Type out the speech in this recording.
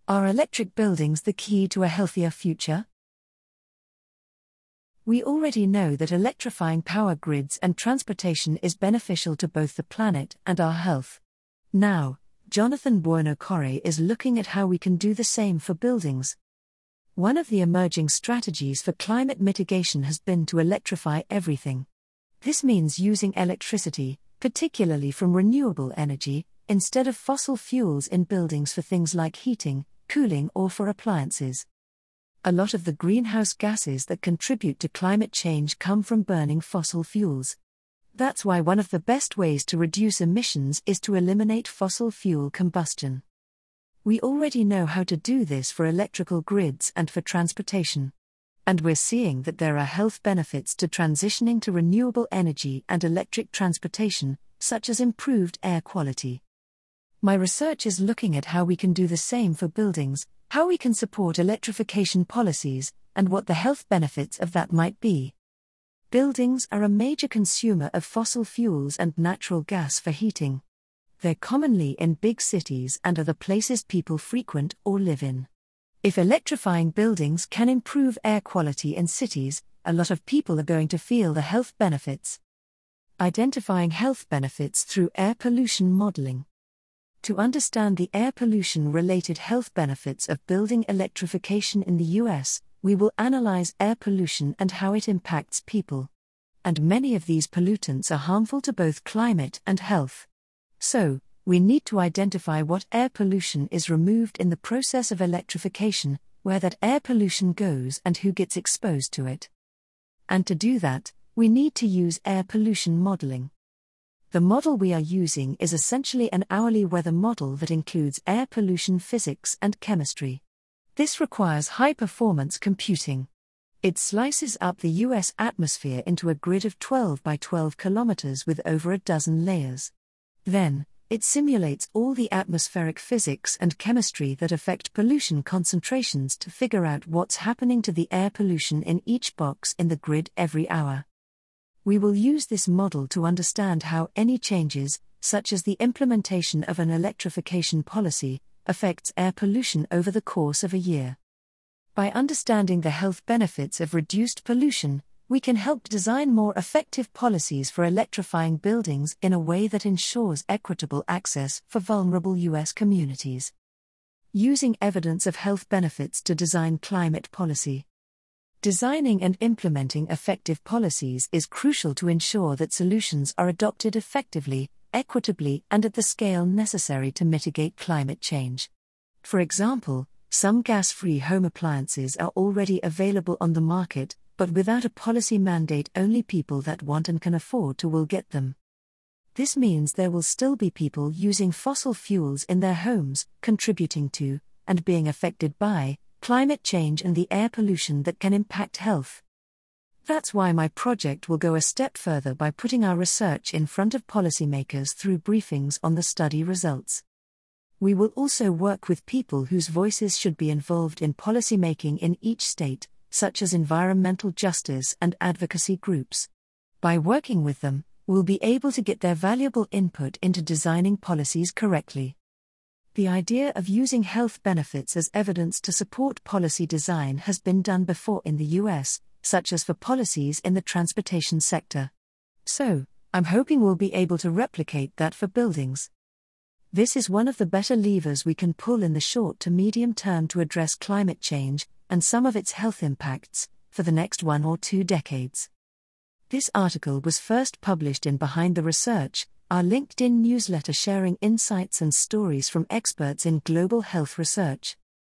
Are electric buildings the key to a healthier future? We already know that electrifying power grids and transportation is beneficial to both the planet and our health. Now, Jonathan Buonocore is looking at how we can do the same for buildings. One of the emerging strategies for climate mitigation has been to electrify everything. This means using electricity, particularly from renewable energy, instead of fossil fuels in buildings for things like heating, cooling, or for appliances. A lot of the greenhouse gases that contribute to climate change come from burning fossil fuels. That's why one of the best ways to reduce emissions is to eliminate fossil fuel combustion. We already know how to do this for electrical grids and for transportation. And we're seeing that there are health benefits to transitioning to renewable energy and electric transportation, such as improved air quality. My research is looking at how we can do the same for buildings, how we can support electrification policies, and what the health benefits of that might be. Buildings are a major consumer of fossil fuels and natural gas for heating. They're commonly in big cities and are the places people frequent or live in. If electrifying buildings can improve air quality in cities, a lot of people are going to feel the health benefits. Identifying health benefits through air pollution modeling. To understand the air pollution-related health benefits of building electrification in the US, we will analyze air pollution and how it impacts people. And many of these pollutants are harmful to both climate and health. So, we need to identify what air pollution is removed in the process of electrification, where that air pollution goes and who gets exposed to it. And to do that, we need to use air pollution modeling. The model we are using is essentially an hourly weather model that includes air pollution physics and chemistry. This requires high-performance computing. It slices up the US atmosphere into a grid of 12 by 12 kilometers with over a dozen layers. Then, it simulates all the atmospheric physics and chemistry that affect pollution concentrations to figure out what's happening to the air pollution in each box in the grid every hour. We will use this model to understand how any changes, such as the implementation of an electrification policy, affects air pollution over the course of a year. By understanding the health benefits of reduced pollution, we can help design more effective policies for electrifying buildings in a way that ensures equitable access for vulnerable US communities. Using evidence of health benefits to design climate policy. Designing and implementing effective policies is crucial to ensure that solutions are adopted effectively, equitably, and at the scale necessary to mitigate climate change. For example, some gas-free home appliances are already available on the market, but without a policy mandate, only people that want and can afford to will get them. This means there will still be people using fossil fuels in their homes, contributing to, and being affected by, climate change and the air pollution that can impact health. That's why my project will go a step further by putting our research in front of policymakers through briefings on the study results. We will also work with people whose voices should be involved in policymaking in each state, such as environmental justice and advocacy groups. By working with them, we'll be able to get their valuable input into designing policies correctly. The idea of using health benefits as evidence to support policy design has been done before in the US, such as for policies in the transportation sector. So, I'm hoping we'll be able to replicate that for buildings. This is one of the better levers we can pull in the short to medium term to address climate change and some of its health impacts for the next 1 or 2 decades. This article was first published in Behind the Research, our LinkedIn newsletter sharing insights and stories from experts in global health research.